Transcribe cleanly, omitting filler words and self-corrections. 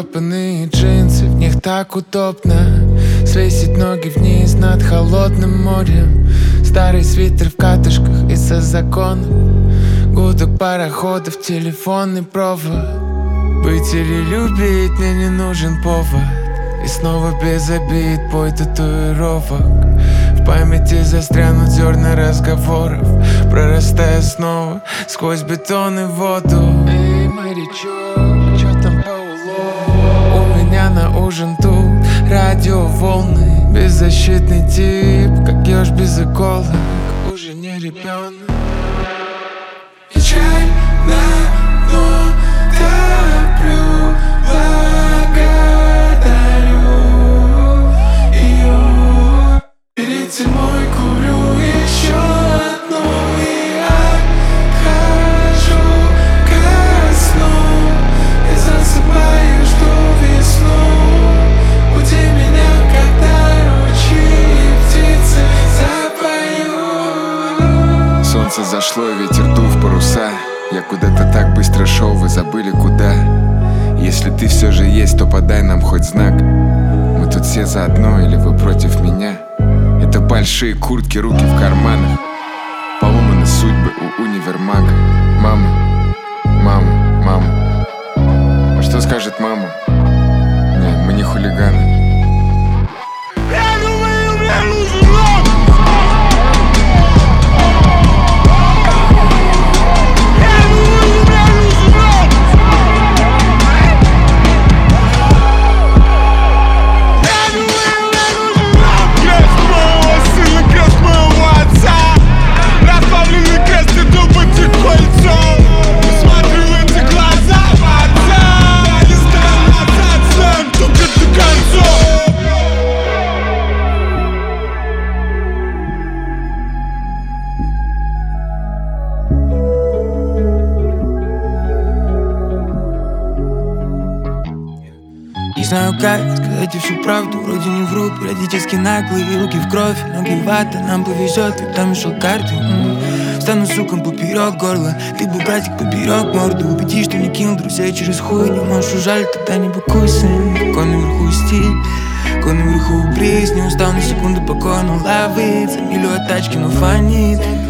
потрепанные джинсы, в них так удобно свесить ноги вниз над холодным морем. Старый свитер в катышках из-за законов, гудок пароходов, телефонный провод. Быть или любить, мне не нужен повод. И снова без обид, бой татуировок. В памяти застрянут зерна разговоров, прорастая снова сквозь бетон и воду. Эй, морячок, чё там по улову? У меня на ужин тут радиоволны. Беззащитный тип, как еж без иголок, уже не ребенок. Печально, но топлю, благодарю ее. Перед зимой курю еще одну и отхожу ко сну. И засыпаю, жду весну. Буди меня, когда ручьи и птицы запоют. Солнце зашло и ветер дув паруса. Я куда-то так быстро шел, вы забыли куда. Если ты все же есть, то подай нам хоть знак. Мы тут все заодно или вы против меня? Это большие куртки, руки в карманах. Поломаны судьбы у универмага. Мама, мама, мама. А что скажет мама? Не, мы не хулиганы. Не знаю, как сказать всю правду, вроде не вру, периодически наглые, руки в кровь, ноги в вата, нам повезет, ведь там мешал карты. Стану суком поперек горла, ты бы, братик, поперек морду. Убеди, что не кинул друзей через хуй, не можешь ужалить, тогда не быкуйся. Кон наверху стиль, кон наверху бриз, не устал на секунду покой, но ловит, за милю от тачки, но фонит.